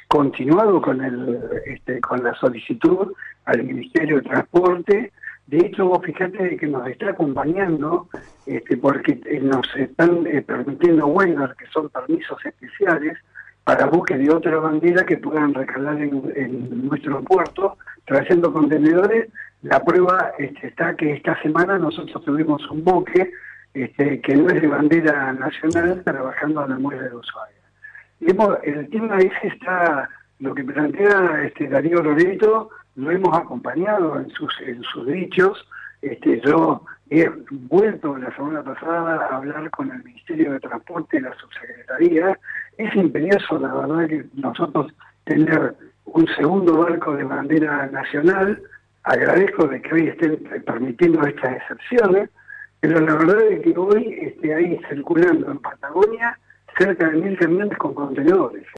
continuado con con la solicitud al Ministerio de Transporte. De hecho, vos fijate que nos está acompañando, porque nos están permitiendo waivers, que son permisos especiales, para buques de otra bandera que puedan recalar en nuestro puerto, trayendo contenedores. La prueba está que esta semana nosotros tuvimos un buque que no es de bandera nacional, trabajando en la muelle de Ushuaia. El tema está, lo que plantea Darío Loreto, lo hemos acompañado en sus dichos. Yo he vuelto la semana pasada a hablar con el Ministerio de Transporte y la Subsecretaría. Es imperioso, la verdad, que nosotros tener un segundo barco de bandera nacional. Agradezco de que hoy estén permitiendo estas excepciones, pero la verdad es que hoy hay circulando en Patagonia cerca de 1000 camiones con contenedores.